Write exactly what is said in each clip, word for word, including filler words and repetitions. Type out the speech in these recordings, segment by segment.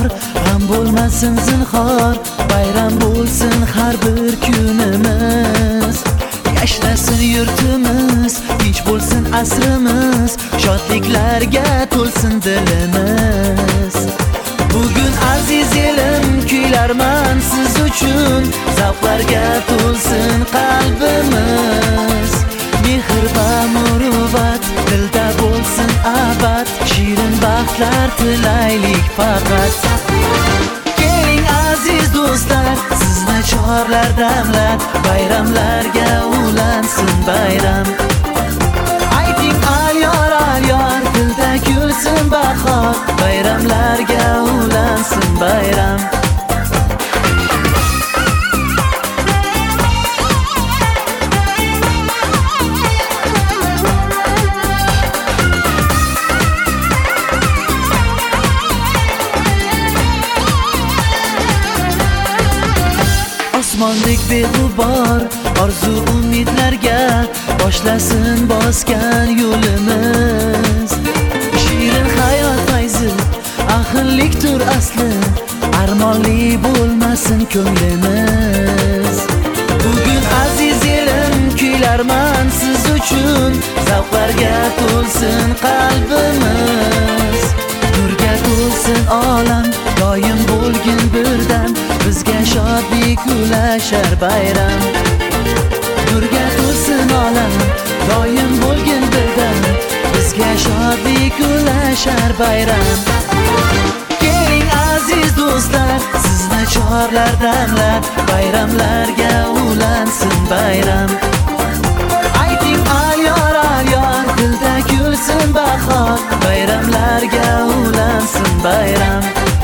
g'am bo'lmasin zinhor, bayram bo'lsin har bir kunimiz. Yashnasin yurtimiz, tinch bo'lsin asrimiz, shodliklarga to'lsin dilimiz. Bugun aziz elim kuylarman siz uchun, zavqlarga to'lsin qalbimiz. Mehr va muruvvat dilda bo'lsin abad, shirin baxtlar tilaylik faqat. Keling aziz do'stlar, sizni chorlar damlab, bayramlarga ulansin bayram. Ayting alyor alyor, dilda kulsin bahor, bayramlarga ulansin bayram. Osmondek beg'ubor orzu umidlarga boshlasin bosgan yo'limiz. Shirin hayot fayzi, ahillikdir asli, armonli bo'lmasin ko'nglimiz. Bugun aziz elim kuylarman siz uchun, zavqlarga to'lsin qalbimiz. Nurga to'lsin olam, doim bo'lgin birdan, bizga shodlik ulashar bayram. Nurga to'lsin olam, doim bo'lgin birdan, bizga shodlik ulashar bayram. Keling aziz do'stlar, sizni chorlar damlab, bayramlarga ulansin bayram. Ayting alyor alyor, dilda kulsin bahor, bayramlarga ulansin bayram.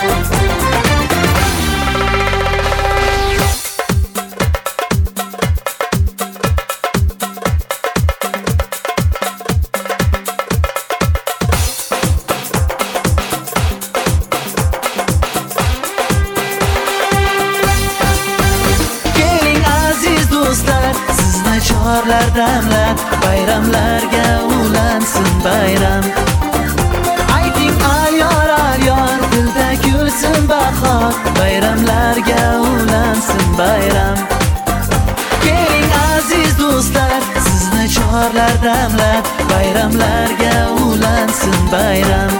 Chorlar damlab, bayramlarga ulansin bayram. Ayting alyor alyor, dilda kulsin bahor, bayramlarga ulansin bayram. Keling aziz do'stlar, sizni chorlar damlab, bayramlarga ulansin bayram.